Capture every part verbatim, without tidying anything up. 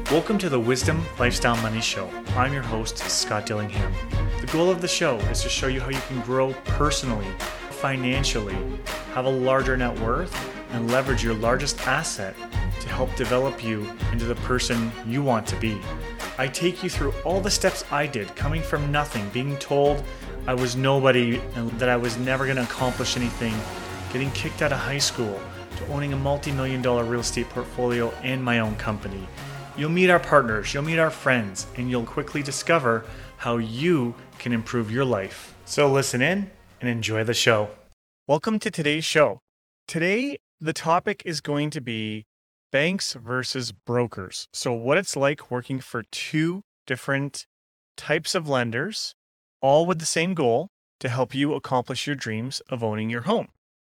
Welcome to the Wisdom Lifestyle Money Show. I'm your host, Scott Dillingham. The goal of the show is to show you how you can grow personally, financially, have a larger net worth, and leverage your largest asset to help develop you into the person you want to be. I take you through all the steps I did, coming from nothing, being told I was nobody and that I was never going to accomplish anything, getting kicked out of high school, to owning a multi-million dollar real estate portfolio and my own company. You'll meet our partners, you'll meet our friends, and you'll quickly discover how you can improve your life. So listen in and enjoy the show. Welcome to today's show. Today, the topic is going to be banks versus brokers. So what it's like working for two different types of lenders, all with the same goal to help you accomplish your dreams of owning your home.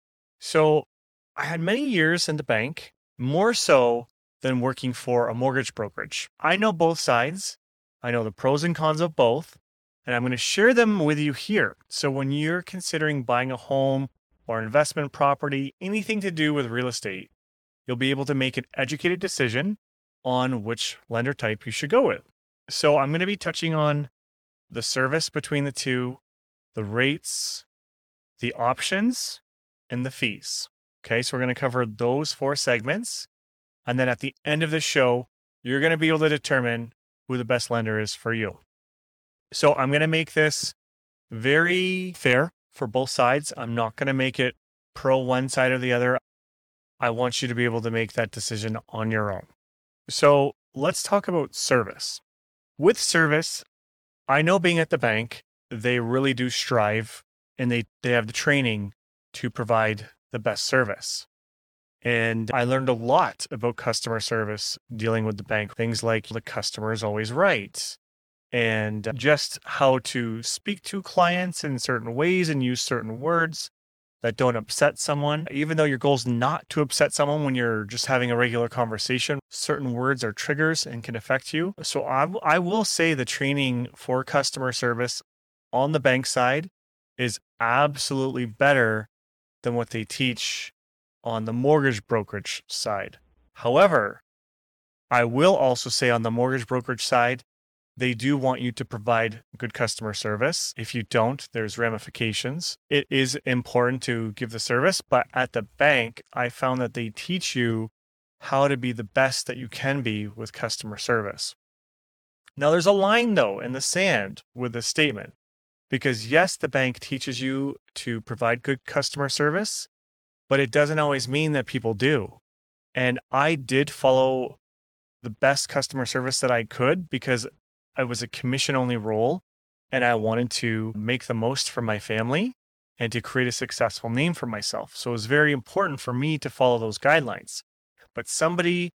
So I had many years in the bank, more so than working for a mortgage brokerage. I know both sides. I know the pros and cons of both, and I'm going to share them with you here. So when you're considering buying a home or investment property, anything to do with real estate, you'll be able to make an educated decision on which lender type you should go with. So I'm going to be touching on the service between the two, the rates, the options, and the fees. Okay, so we're going to cover those four segments. And then at the end of the show, you're going to be able to determine who the best lender is for you. So I'm going to make this very fair for both sides. I'm not going to make it pro one side or the other. I want you to be able to make that decision on your own. So let's talk about service. With service, I know being at the bank, they really do strive and they, they have the training to provide the best service. And I learned a lot about customer service dealing with the bank. Things like the customer is always right, and just how to speak to clients in certain ways and use certain words that don't upset someone. Even though your goal is not to upset someone when you're just having a regular conversation, certain words are triggers and can affect you. So I, I will say the training for customer service on the bank side is absolutely better than what they teach on the mortgage brokerage side. However, I will also say on the mortgage brokerage side, they do want you to provide good customer service. If you don't, there's ramifications. It is important to give the service, but at the bank, I found that they teach you how to be the best that you can be with customer service. Now, there's a line though in the sand with this statement, because yes, the bank teaches you to provide good customer service, but it doesn't always mean that people do. And I did follow the best customer service that I could because I was a commission-only role and I wanted to make the most for my family and to create a successful name for myself. So it was very important for me to follow those guidelines. But somebody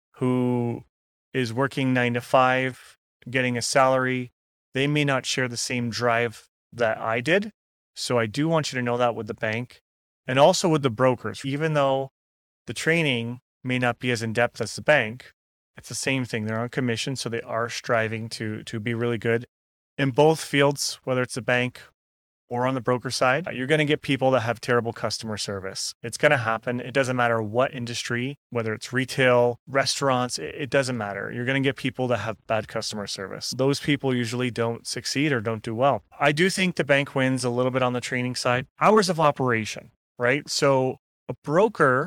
who is working nine to five, getting a salary, they may not share the same drive that I did. So I do want you to know that with the bank. And also with the brokers, even though the training may not be as in-depth as the bank, it's the same thing. They're on commission, so they are striving to, to be really good. In both fields, whether it's the bank or on the broker side, you're going to get people that have terrible customer service. It's going to happen. It doesn't matter what industry, whether it's retail, restaurants, it, it doesn't matter. You're going to get people that have bad customer service. Those people usually don't succeed or don't do well. I do think the bank wins a little bit on the training side. Hours of operation. Right? So a broker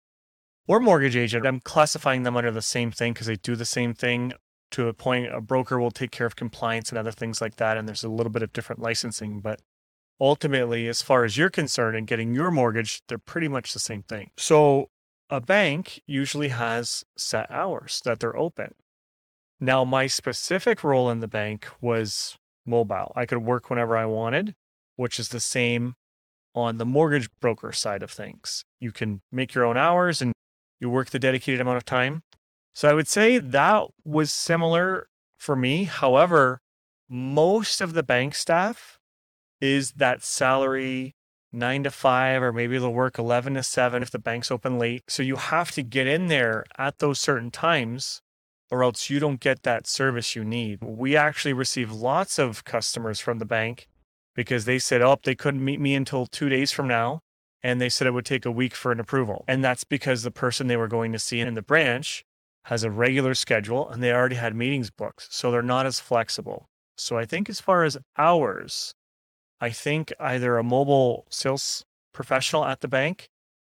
or mortgage agent, I'm classifying them under the same thing because they do the same thing to a point. A broker will take care of compliance and other things like that. And there's a little bit of different licensing. But ultimately, as far as you're concerned and getting your mortgage, they're pretty much the same thing. So a bank usually has set hours that they're open. Now, my specific role in the bank was mobile. I could work whenever I wanted, which is the same on the mortgage broker side of things. You can make your own hours and you work the dedicated amount of time. So I would say that was similar for me. However, most of the bank staff is that salary nine to five, or maybe they'll work eleven to seven if the bank's open late. So you have to get in there at those certain times or else you don't get that service you need. We actually receive lots of customers from the bank because they said, oh, they couldn't meet me until two days from now. And they said it would take a week for an approval. And that's because the person they were going to see in the branch has a regular schedule and they already had meetings booked. So they're not as flexible. So I think as far as hours, I think either a mobile sales professional at the bank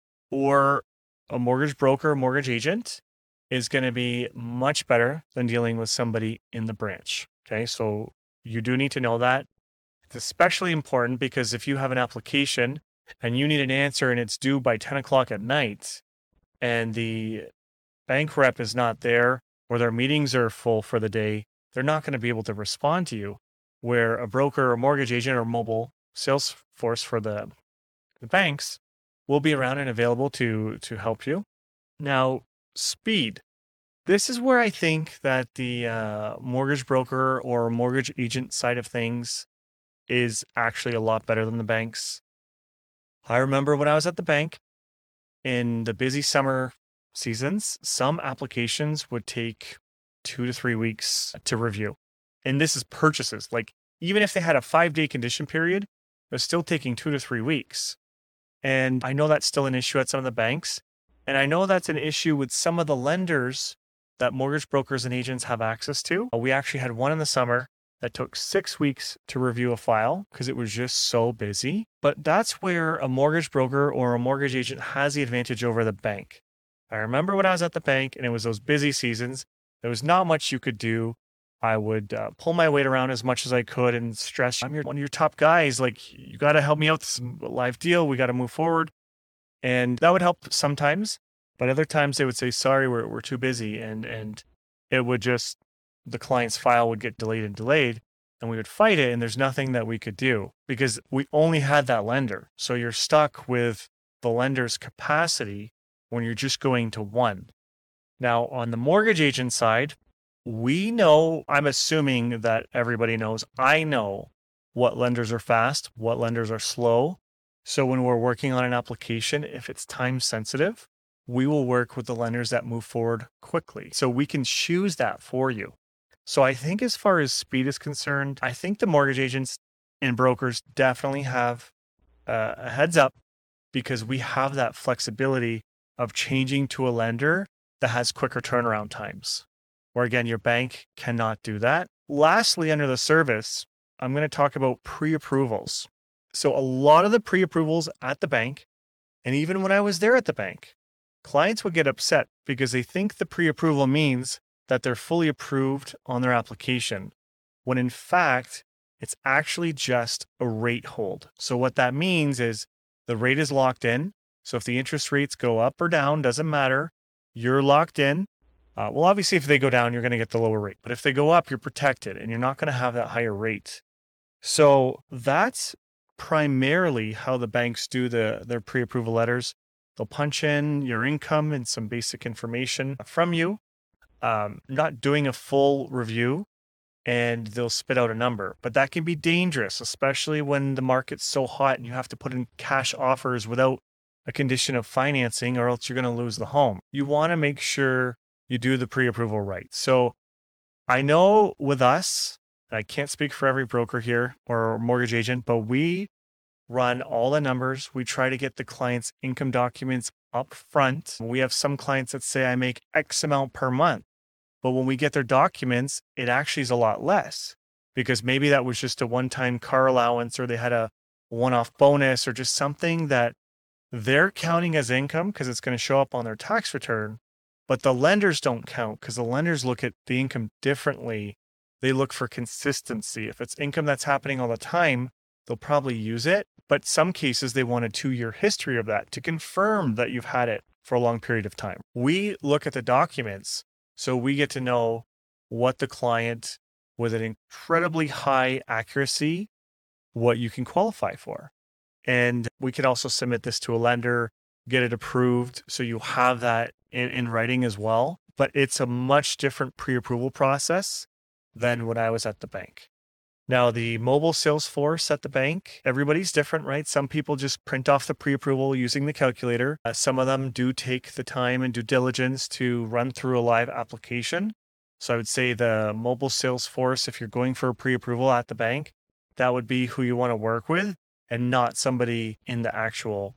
or a mortgage broker, mortgage agent is going to be much better than dealing with somebody in the branch. Okay. So you do need to know that. It's especially important because if you have an application and you need an answer and it's due by ten o'clock at night and the bank rep is not there or their meetings are full for the day, they're not going to be able to respond to you. Where a broker or mortgage agent or mobile sales force for the, the banks will be around and available to, to help you. Now, speed. This is where I think that the uh, mortgage broker or mortgage agent side of things is actually a lot better than the banks. I remember when I was at the bank in the busy summer seasons, some applications would take two to three weeks to review. And this is purchases. Like even if they had a five day condition period, they're still taking two to three weeks. And I know that's still an issue at some of the banks. And I know that's an issue with some of the lenders that mortgage brokers and agents have access to. We actually had one in the summer that took six weeks to review a file because it was just so busy. But that's where a mortgage broker or a mortgage agent has the advantage over the bank. I remember when I was at the bank and it was those busy seasons, there was not much you could do. I would uh, pull my weight around as much as I could and stress, I'm your, one of your top guys. Like, you got to help me out. This is a live deal. We got to move forward. And that would help sometimes. But other times they would say, sorry, we're we're too busy. And and it would just, the client's file would get delayed and delayed. And we would fight it. And there's nothing that we could do because we only had that lender. So you're stuck with the lender's capacity when you're just going to one. Now, on the mortgage agent side, we know, I'm assuming that everybody knows, I know what lenders are fast, what lenders are slow. So when we're working on an application, if it's time sensitive, we will work with the lenders that move forward quickly. So we can choose that for you. So I think as far as speed is concerned, I think the mortgage agents and brokers definitely have uh, a heads up because we have that flexibility of changing to a lender that has quicker turnaround times. Where again, your bank cannot do that. Lastly, under the service, I'm going to talk about pre-approvals. So a lot of the pre-approvals at the bank, and even when I was there at the bank, clients would get upset because they think the pre-approval means that they're fully approved on their application, when in fact, it's actually just a rate hold. So what that means is the rate is locked in. So if the interest rates go up or down, doesn't matter, you're locked in. Uh, well, obviously, if they go down, you're going to get the lower rate. But if they go up, you're protected and you're not going to have that higher rate. So that's primarily how the banks do the their pre-approval letters. They'll punch in your income and some basic information from you, um, not doing a full review, and they'll spit out a number. But that can be dangerous, especially when the market's so hot and you have to put in cash offers without a condition of financing, or else you're going to lose the home. You want to make sure you do the pre-approval right. So I know with us, I can't speak for every broker here or mortgage agent, but we run all the numbers. We try to get the client's income documents up front. We have some clients that say I make X amount per month, but when we get their documents, it actually is a lot less because maybe that was just a one-time car allowance or they had a one-off bonus or just something that they're counting as income because it's going to show up on their tax return. But the lenders don't count because the lenders look at the income differently. They look for consistency. If it's income that's happening all the time, they'll probably use it. But some cases, they want a two-year history of that to confirm that you've had it for a long period of time. We look at the documents, so we get to know what the client, with an incredibly high accuracy, what you can qualify for. And we can also submit this to a lender, get it approved, so you have that in, in writing as well. But it's a much different pre-approval process than when I was at the bank. Now, the mobile sales force at the bank, everybody's different, right? Some people just print off the pre-approval using the calculator. Uh, some of them do take the time and due diligence to run through a live application. So I would say the mobile sales force, if you're going for a pre-approval at the bank, that would be who you want to work with and not somebody in the actual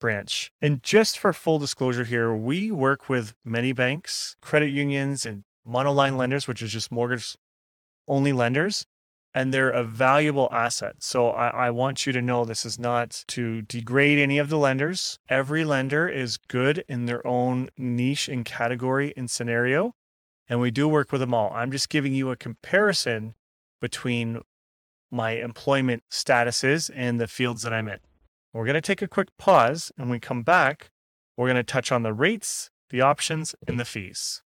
branch. And just for full disclosure here, we work with many banks, credit unions, and monoline lenders, which is just mortgage only lenders, and they're a valuable asset. So I, I want you to know this is not to degrade any of the lenders. Every lender is good in their own niche and category and scenario, and we do work with them all. I'm just giving you a comparison between my employment statuses and the fields that I'm in. We're going to take a quick pause, and when we come back, we're going to touch on the rates, the options, and the fees.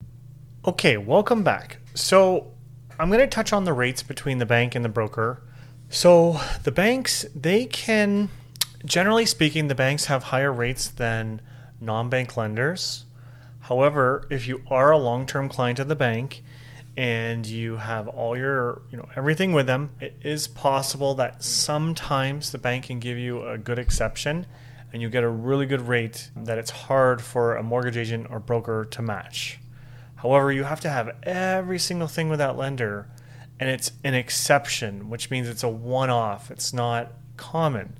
Okay, welcome back. So I'm going to touch on the rates between the bank and the broker. So the banks, they can, generally speaking, the banks have higher rates than non-bank lenders. However, if you are a long-term client of the bank and you have all your, you know, everything with them, it is possible that sometimes the bank can give you a good exception and you get a really good rate that it's hard for a mortgage agent or broker to match. However, you have to have every single thing with that lender, and it's an exception, which means it's a one-off. It's not common.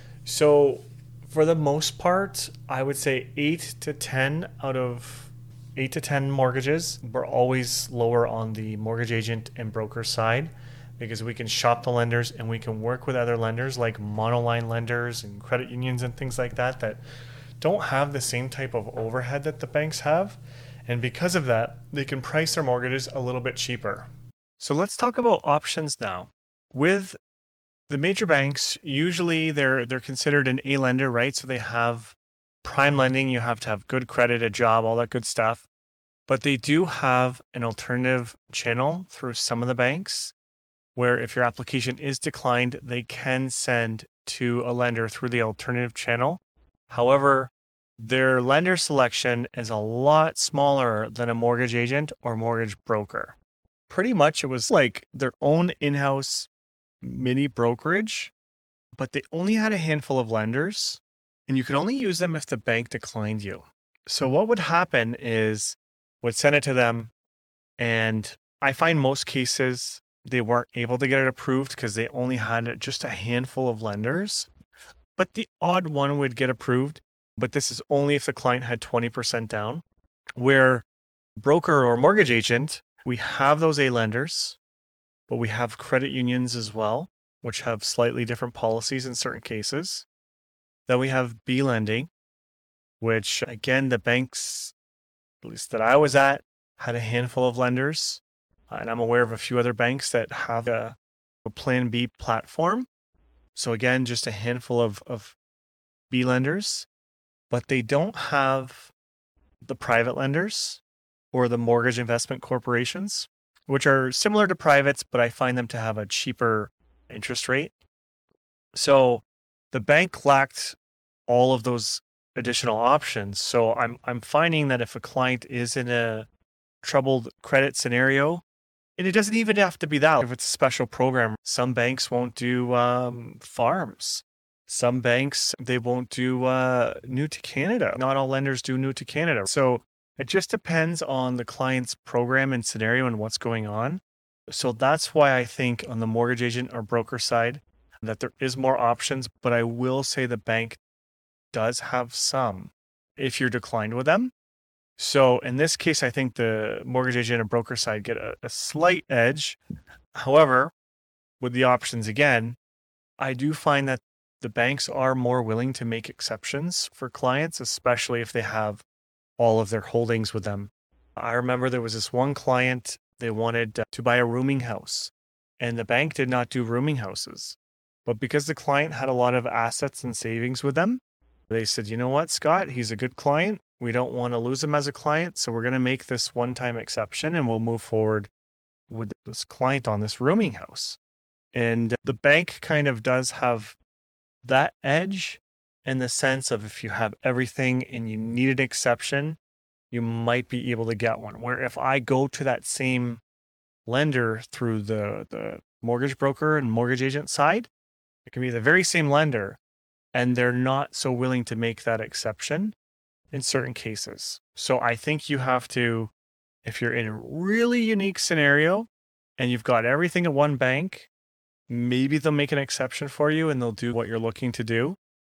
So for the most part, I would say eight to ten out of eight to ten mortgages, we're always lower on the mortgage agent and broker side because we can shop the lenders and we can work with other lenders like monoline lenders and credit unions and things like that that don't have the same type of overhead that the banks have. And because of that, they can price their mortgages a little bit cheaper. So let's talk about options now. With the major banks, usually they're they're considered an A lender, right? So they have prime lending, you have to have good credit, a job, all that good stuff. But they do have an alternative channel through some of the banks where if your application is declined, they can send to a lender through the alternative channel. However, their lender selection is a lot smaller than a mortgage agent or mortgage broker. Pretty much it was like their own in-house mini brokerage, but they only had a handful of lenders and you could only use them if the bank declined you. So what would happen is would send it to them, and I find most cases they weren't able to get it approved because they only had just a handful of lenders, but the odd one would get approved. But this is only if the client had twenty percent down. Where broker or mortgage agent, we have those A lenders, but we have credit unions as well, which have slightly different policies in certain cases. Then we have B lending, which again, the banks, at least that I was at, had a handful of lenders. And I'm aware of a few other banks that have a, a Plan B platform. So again, just a handful of, of B lenders. But they don't have the private lenders or the mortgage investment corporations, which are similar to privates, but I find them to have a cheaper interest rate. So the bank lacked all of those additional options. So I'm I'm finding that if a client is in a troubled credit scenario, and it doesn't even have to be that. If it's a special program, some banks won't do um, farms. Some banks, they won't do uh, new to Canada. Not all lenders do new to Canada. So it just depends on the client's program and scenario and what's going on. So that's why I think on the mortgage agent or broker side that there is more options, but I will say the bank does have some if you're declined with them. So in this case, I think the mortgage agent and broker side get a, a slight edge. However, with the options again, I do find that the banks are more willing to make exceptions for clients, especially if they have all of their holdings with them. I remember there was this one client, they wanted to buy a rooming house, and the bank did not do rooming houses. But because the client had a lot of assets and savings with them, they said, you know what, Scott, he's a good client. We don't want to lose him as a client, so we're going to make this one-time exception and we'll move forward with this client on this rooming house. And the bank kind of does have that edge in the sense of if you have everything and you need an exception, you might be able to get one. Where if I go to that same lender through the, the mortgage broker and mortgage agent side, it can be the very same lender, and they're not so willing to make that exception in certain cases. So I think you have to, if you're in a really unique scenario and you've got everything at one bank, maybe they'll make an exception for you and they'll do what you're looking to do.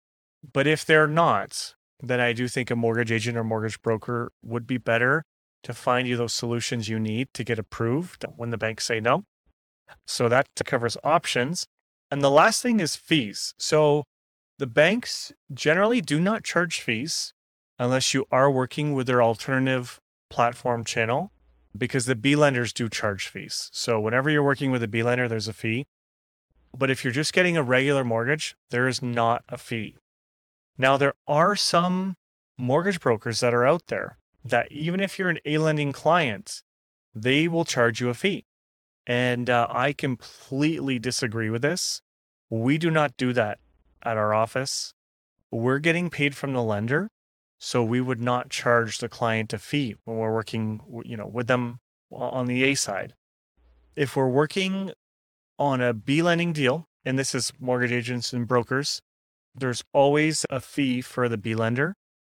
But if they're not, then I do think a mortgage agent or mortgage broker would be better to find you those solutions you need to get approved when the banks say no. So that covers options. And the last thing is fees. So the banks generally do not charge fees unless you are working with their alternative platform channel, because the B lenders do charge fees. So whenever you're working with a B lender, there's a fee. But if you're just getting a regular mortgage, there is not a fee. Now, there are some mortgage brokers that are out there that even if you're an A-lending client, they will charge you a fee. And uh, I completely disagree with this. We do not do that at our office. We're getting paid from the lender, so we would not charge the client a fee when we're working, you know, with them on the A side. If we're working on a B lending deal, and this is mortgage agents and brokers, there's always a fee for the B lender.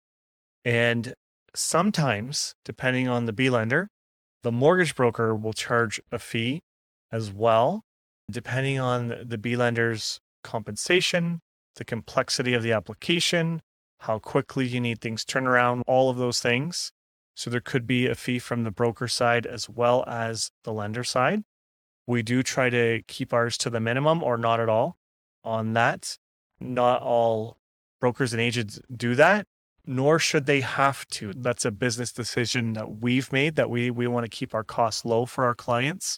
And sometimes, depending on the B lender, the mortgage broker will charge a fee as well, depending on the B lender's compensation, the complexity of the application, how quickly you need things turned around, all of those things. So there could be a fee from the broker side as well as the lender side. We do try to keep ours to the minimum or not at all on that. Not all brokers and agents do that, nor should they have to. That's a business decision that we've made, that we, we want to keep our costs low for our clients.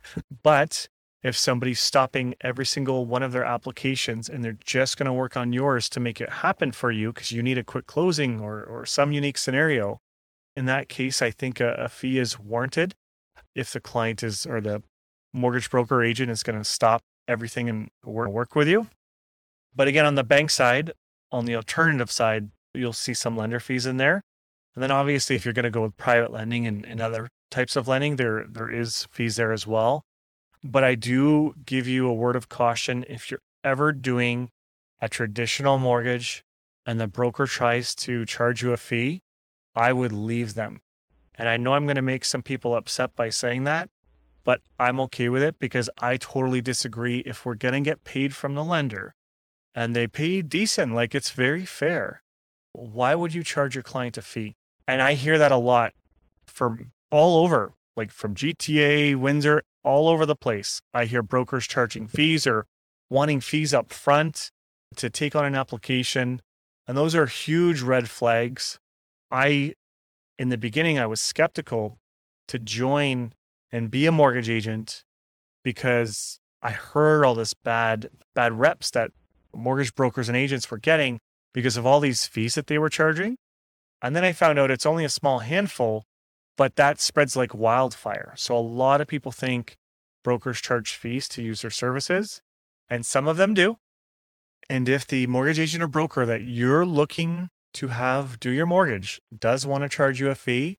But if somebody's stopping every single one of their applications and they're just going to work on yours to make it happen for you because you need a quick closing or, or some unique scenario, in that case, I think a, a fee is warranted if the client is, or the mortgage broker agent is going to stop everything and work with you. But again, on the bank side, on the alternative side, you'll see some lender fees in there. And then obviously, if you're going to go with private lending and, and other types of lending, there there is fees there as well. But I do give you a word of caution. If you're ever doing a traditional mortgage and the broker tries to charge you a fee, I would leave them. And I know I'm going to make some people upset by saying that, but I'm okay with it because I totally disagree. If we're going to get paid from the lender and they pay decent, like it's very fair, why would you charge your client a fee? And I hear that a lot from all over, like from G T A, Windsor, all over the place. I hear brokers charging fees or wanting fees up front to take on an application. And those are huge red flags. I, in the beginning, I was skeptical to join and be a mortgage agent because I heard all this bad, bad reps that mortgage brokers and agents were getting because of all these fees that they were charging. And then I found out it's only a small handful, but that spreads like wildfire. So a lot of people think brokers charge fees to use their services, and some of them do. And if the mortgage agent or broker that you're looking to have do your mortgage does want to charge you a fee,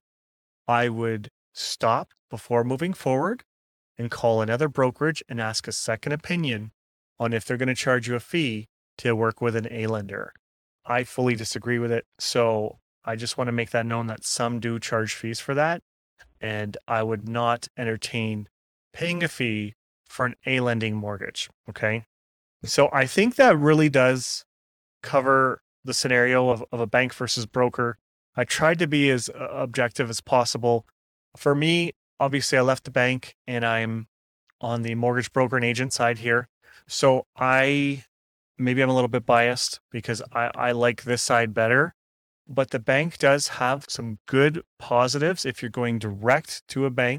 I would stop before moving forward and call another brokerage and ask a second opinion on if they're going to charge you a fee to work with an A lender. I fully disagree with it. So I just want to make that known that some do charge fees for that. And I would not entertain paying a fee for an A lending mortgage. Okay. So I think that really does cover the scenario of, of a bank versus broker. I tried to be as objective as possible. For me, obviously I left the bank and I'm on the mortgage broker and agent side here. So I, maybe I'm a little bit biased because I, I like this side better, but the bank does have some good positives if you're going direct to a bank,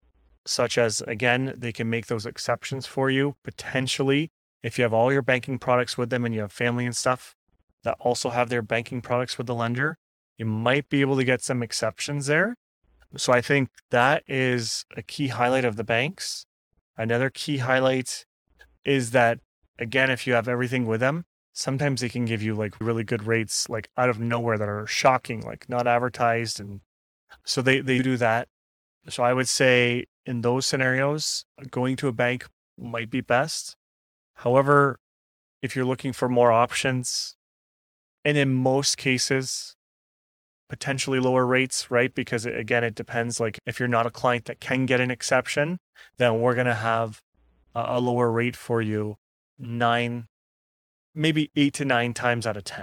such as, again, they can make those exceptions for you potentially. If you have all your banking products with them and you have family and stuff that also have their banking products with the lender, you might be able to get some exceptions there. So I think that is a key highlight of the banks. Another key highlight is that, again, if you have everything with them, sometimes they can give you like really good rates, like out of nowhere that are shocking, like not advertised. And so they, they do that. So I would say in those scenarios, going to a bank might be best. However, if you're looking for more options, and in most cases, potentially lower rates, right? Because again, it depends. Like if you're not a client that can get an exception, then we're going to have a lower rate for you nine, maybe eight to nine times out of ten.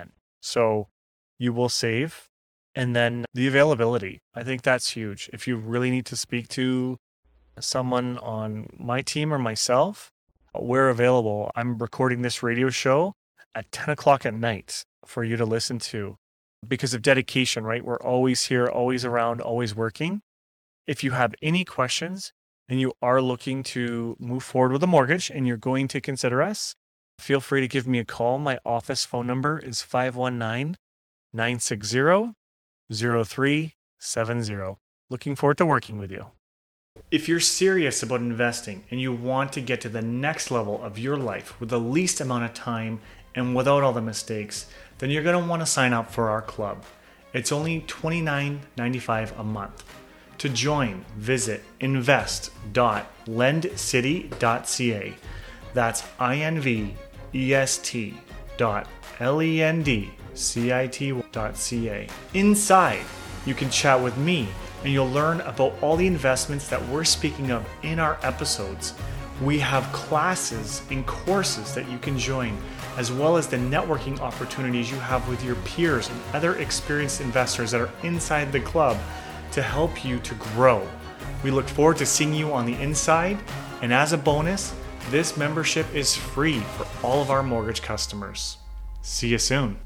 So you will save. And then the availability. I think that's huge. If you really need to speak to someone on my team or myself, we're available. I'm recording this radio show at ten o'clock at night for you to listen to because of dedication, right? We're always here, always around, always working. If you have any questions and you are looking to move forward with a mortgage and you're going to consider us, feel free to give me a call. My office phone number is five one nine, nine six zero, zero three seven zero. Looking forward to working with you. If you're serious about investing and you want to get to the next level of your life with the least amount of time and without all the mistakes, then you're going to want to sign up for our club. It's only twenty-nine ninety-five a month. To join, visit invest dot lend city dot c a. That's I N V E S T dot L E N D C I T dot C A. Inside, you can chat with me and you'll learn about all the investments that we're speaking of in our episodes. We have classes and courses that you can join, as well as the networking opportunities you have with your peers and other experienced investors that are inside the club to help you to grow. We look forward to seeing you on the inside, and as a bonus, this membership is free for all of our mortgage customers. See you soon.